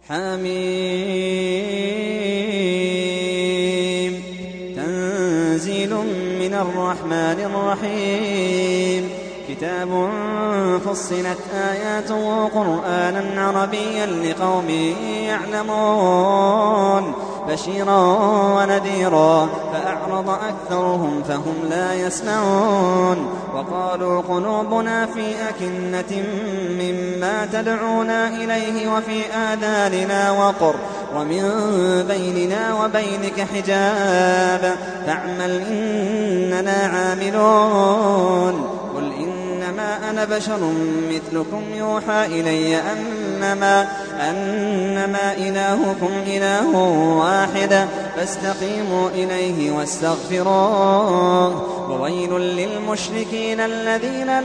حميم تنزيل من الرحمن الرحيم كتاب فصلت آياته قرآنا عربيا لقوم يعلمون بشيرا ونذيرا فأعرض أكثرهم فهم لا يسمعون وقالوا قلوبنا في أكنة مما تدعونا إليه وفي آذاننا وقر ومن بيننا وبينك حجاب فاعمل إننا عاملون قل إنما أنا بشر مثلكم يوحى إلي أنما إلهكم إله واحد فاستقيموا إليه واستغفروه وويل للمشركين الذين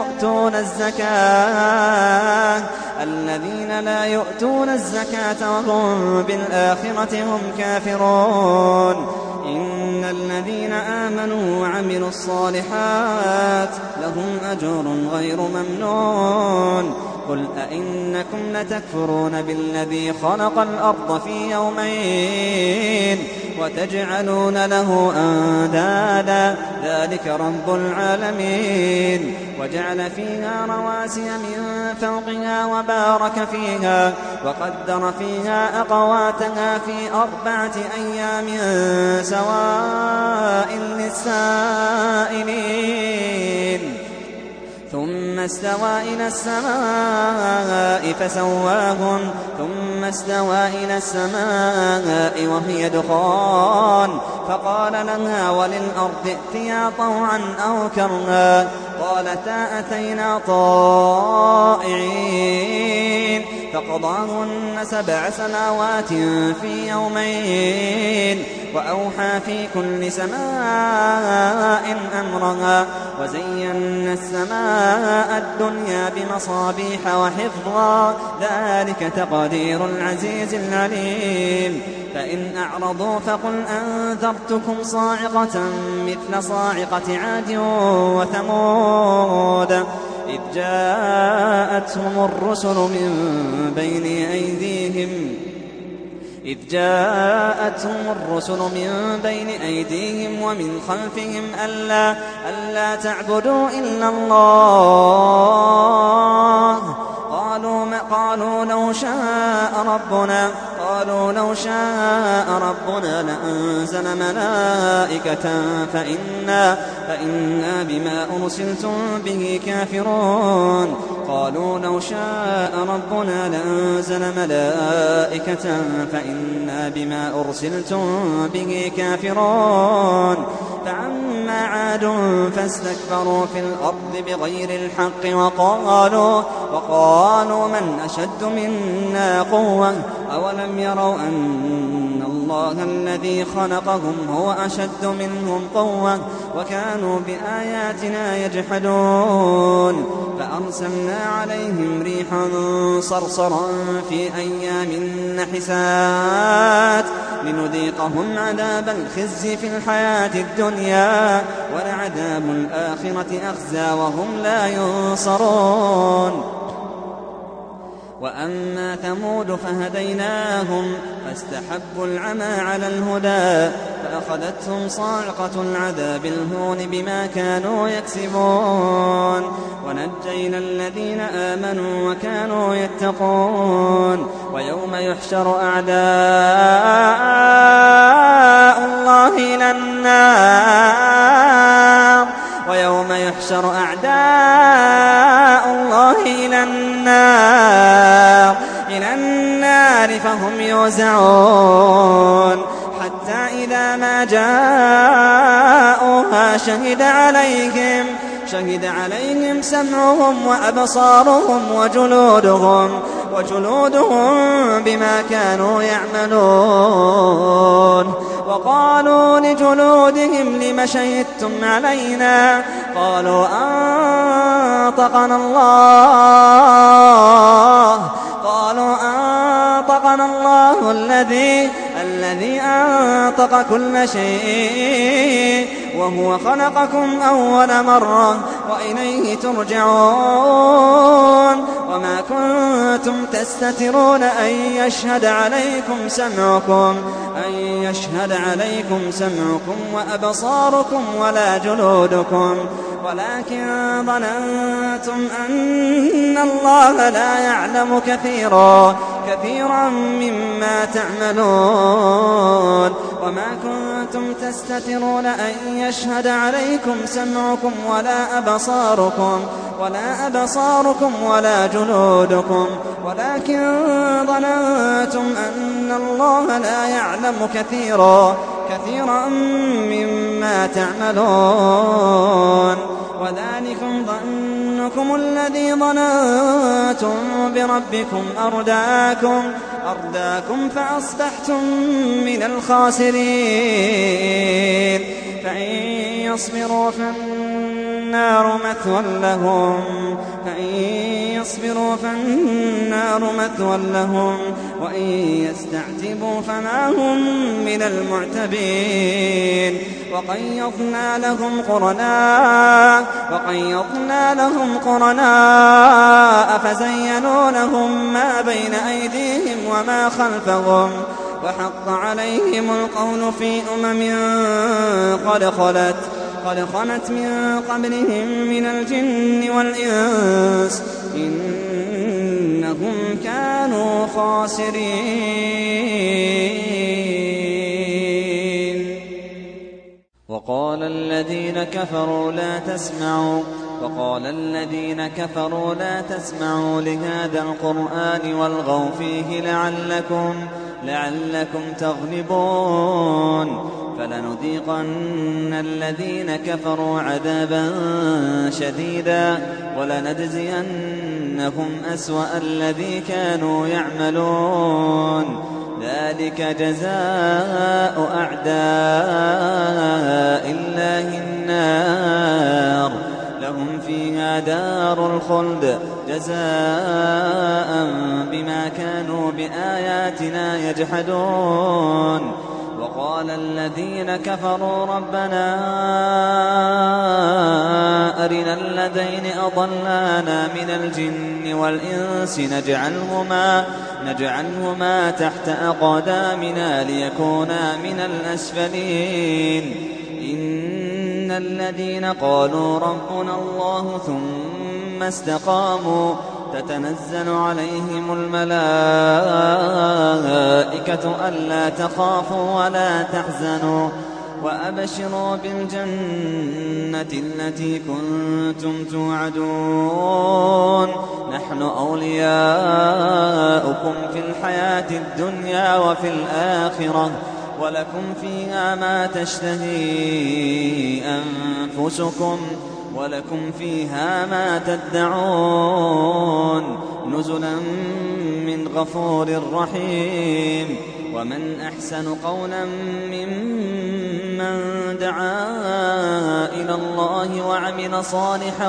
لا يؤتون الزكاة وهم بالآخرة هم كافرون إن الذين آمنوا وعملوا الصالحات لهم أجر غير ممنون قل أئنكم لتكفرون بالذي خلق الأرض في يومين وتجعلون له أندادا ذلك رب العالمين وجعل فيها رواسي من فوقها وبارك فيها وقدر فيها أقواتها في 4 أيام سواء للسائلين ثم استوى إلى السماء وهي دخان فقال لها وللأرض ائتيا طوعا أو كرها قالتا أتينا طائعين فقضاهن 7 سماوات في يومين وأوحى في كل سماء أمرها وزينا السماء الدنيا بمصابيح وحفظا ذلك تقدير العزيز العليم فإن أعرضوا فقل أنذرتكم صاعقة مثل صاعقة عاد وثمود إذ جاءتهم الرسل من بين أيديهم ومن خلفهم ألا تعبدوا إلا الله قالوا لو شاء ربنا لأنزل ملائكة فإنا بما أرسلتم به كافرون قالوا لو شاء ربنا لأنزل ملائكة فإنا بما أرسلتم به كافرون فأما عاد فاستكبروا في الأرض بغير الحق وقالوا من أشد منا قوة أولم يروا أن الله الذي خلقهم هو أشد منهم قوة وكانوا بآياتنا يجحدون فأرسلنا عليهم ريحا صرصرا في أيام نحسات لنذيقهم عذاب الخزي في الحياة الدنيا ولعذاب الآخرة أخزى وهم لا ينصرون وأما ثمود فهديناهم فاستحبوا العمى على الهدى فأخذتهم صاعقة العذاب الهون بما كانوا يكسبون ونجينا الذين آمنوا وكانوا يتقون ويوم يحشر أعداء الله إلى النار فهم يوزعون حتى إذا ما جاءوها شهد عليهم سمعهم وأبصارهم وجلودهم بما كانوا يعملون وقالوا لجلودهم لم شهدتم علينا قالوا أنطقنا الله الذي أنطق كل شيء وهو خلقكم أول مرة وإليه ترجعون وما كنتم تستترون أن يشهد عليكم سمعكم وأبصاركم ولا جلودكم ولكن ظننتم أن الله لا يعلم كثيرا مما تعملون وما كنتم تستترون أن يشهد عليكم سمعكم ولا أبصاركم ولا جلودكم ولكن ظننتم أن الله لا يعلم كثيرا مما تعملون وذلكم ظنكم الذي ظننتم بربكم أرداكم فأصبحتم من الخاسرين فإن يصبروا فالنار مثوى لهم وإن يستعتبوا فما هم من المعتبين وقيضنا لهم قرناء فزينوا لهم ما بين أيديهم وما خلفهم وحق عليهم القول في قد خلت من قبلهم من الجن والإنس إنهم كانوا خاسرين وقال الذين كفروا لا تسمعوا لهذا القرآن والغوا فيه لعلكم تغلبون فلنذيقن الذين كفروا عذابا شديدا ولنجزينهم أسوأ الذي كانوا يعملون ذلك جزاء أعداء الله النار لهم فيها دار الخلد جزاء بما كانوا بآياتنا يجحدون وقال الذين كفروا ربنا أرنا الذين أضلانا من الجن والإنس نجعلهما تحت أقدامنا ليكونا من الأسفلين إن الذين قالوا ربنا الله ثم استقاموا تتنزل عليهم الملائكة ألا تخافوا ولا تحزنوا وأبشروا بالجنة التي كنتم توعدون نحن أولياؤكم في الحياة الدنيا وفي الآخرة ولكم فيها ما تشتهي أنفسكم ولكم فيها ما تدعون نزلا من غفور رحيم ومن أحسن قولا ممن دعا إلى الله وعمل صالحا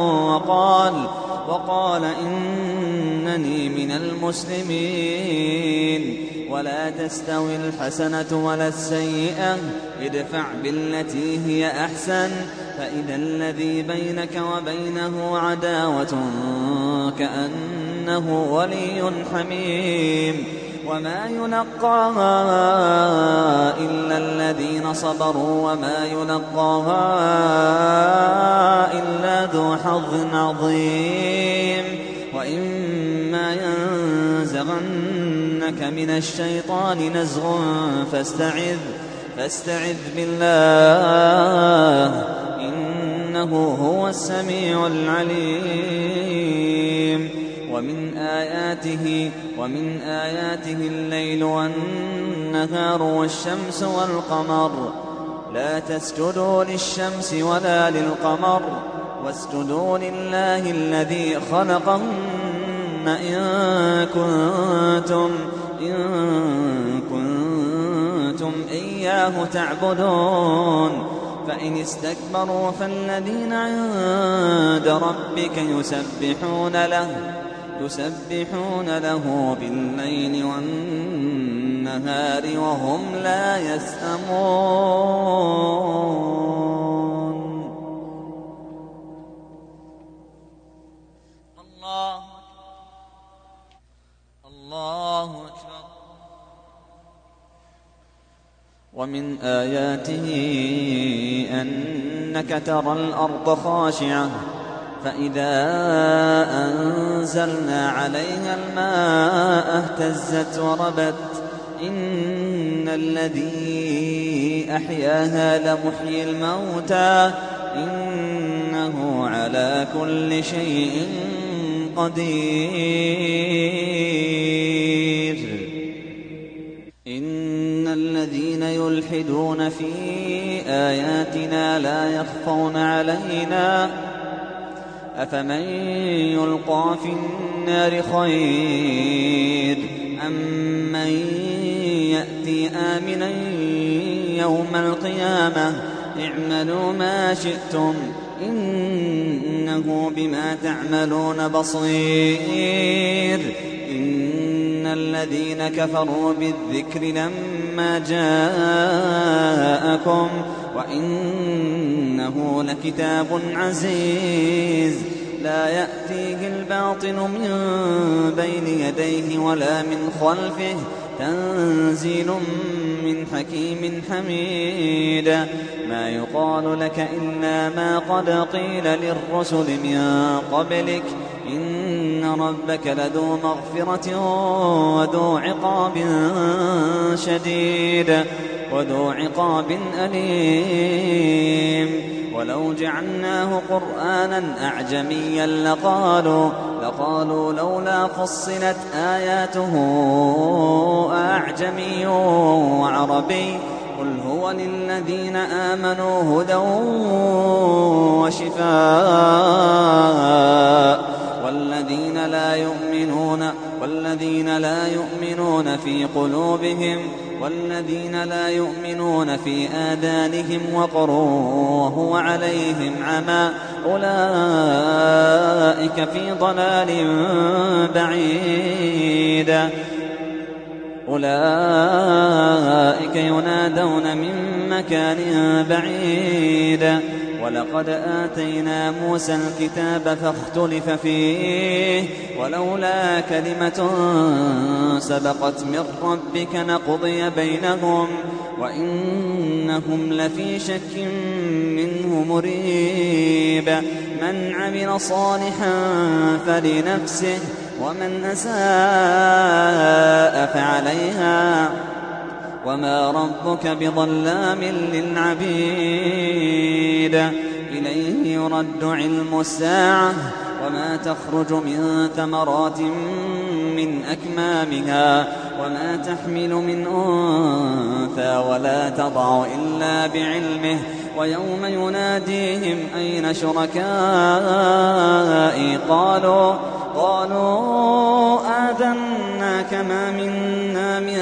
وقال إنني من المسلمين ولا تستوي الحسنة ولا السيئة ادفع بالتي هي أحسن فإذا الذي بينك وبينه عداوة كأنه ولي حميم وما يلقاها إلا الذين صبروا وما يلقاها إلا ذو حظ عظيم وإما ينزغنك من الشيطان نزغ فاستعذ بالله إنه هو السميع العليم ومن آياته الليل والنهار والشمس والقمر لا تسجدوا للشمس ولا للقمر واسجدوا لله الذي خلقهن إن كنتم إياه تعبدون فإن استكبروا فالذين عند ربك يسبحون له بالليل والنهار وهم لا يسأمون الله ومن آياته أنك ترى الأرض خاشعة فإذا أنزلنا عليها الماء اهتزت وربت إن الذي أحياها لمحيي الموتى إنه على كل شيء قدير. إن الذين يلحدون في آياتنا لا يخفون علينا أفمن يلقى في النار خير أم من يأتي آمنا يوم القيامة اعملوا ما شئتم إنه بما تعملون بصير. إن الذين كفروا بالذكر لما جاءكم وإنه لكتاب عزيز لا يأتيه الباطل من بين يديه ولا من خلفه تنزيل من حكيم حميد. ما يقال لك إلا ما قد قيل للرسل من قبلك إن ربك لذو مغفرة وذو عقاب أليم. ولو جعلناه قرآنا أعجميا لقالوا لولا فصلت آياته أعجمي وعربي قل هو للذين آمنوا هدى وشفاء والذين لا يؤمنون في قلوبهم والذين لا يؤمنون في آذانهم وقر وهو عليهم عمى أولئك في ضلال بعيد. أولئك ينادون من مكان بعيد. ولقد آتينا موسى الكتاب فاختلف فيه ولولا كلمة سبقت من ربك لقضي بينهم وإنهم لفي شك منه مريب. من عمل صالحا فلنفسه ومن أساء فعليها وما ربك بظلام للعبيد. إليه يرد علم الساعة وما تخرج من ثمرات من أكمامها وما تحمل من أنثى ولا تضع إلا بعلمه. ويوم يناديهم أين شركائي قالوا آذناك ما منا من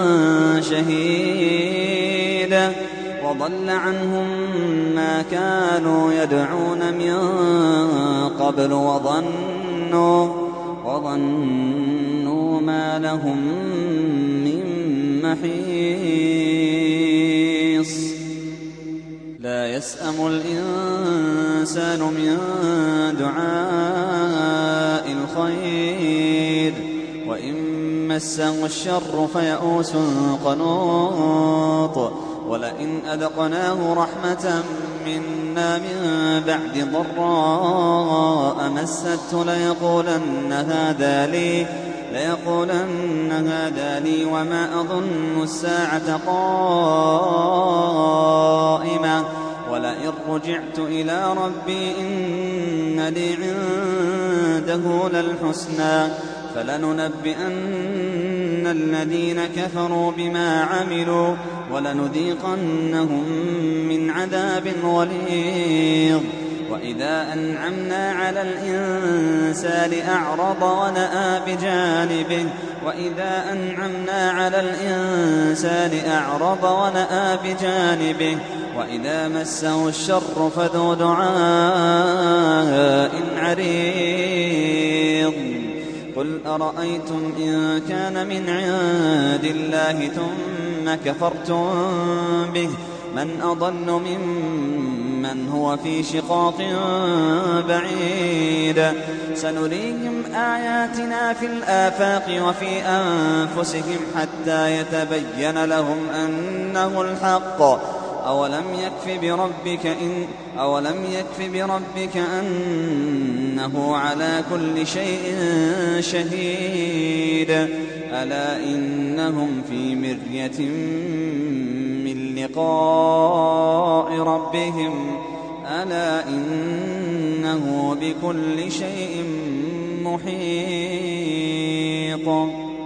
شهيد وضل عنهم ما كانوا يدعون من قبل وظنوا ما لهم من محيص. لا يسأم الإنسان من دعاء الخير وإن مسه الشر فيئوس قنوط. ولئن أذقناه رحمة منا من بعد ضراء مسته ليقولن هذا لي وما أظن الساعة قائمة ولئن رجعت إلى ربي إن لي عنده للحسنى فلننبئن الذين كفروا بما عملوا ولنذيقنهم من عذاب غليظ. وإذا أنعمنا على الإنسان أعرض ونأى بجانبه وإذا مسه الشر فذو دعاء عريض. قل أرأيتم إن كان من عند الله ثم كفرتم به من أضل ممن من هو في شقاق بعيد سنريهم آياتنا في الآفاق وفي أنفسهم حتى يتبين لهم أنه الحق أولم يكف بربك أنه على كل شيء شهيد ألا إنهم في مرية من لقاء ربهم ألا إنه بكل شيء محيط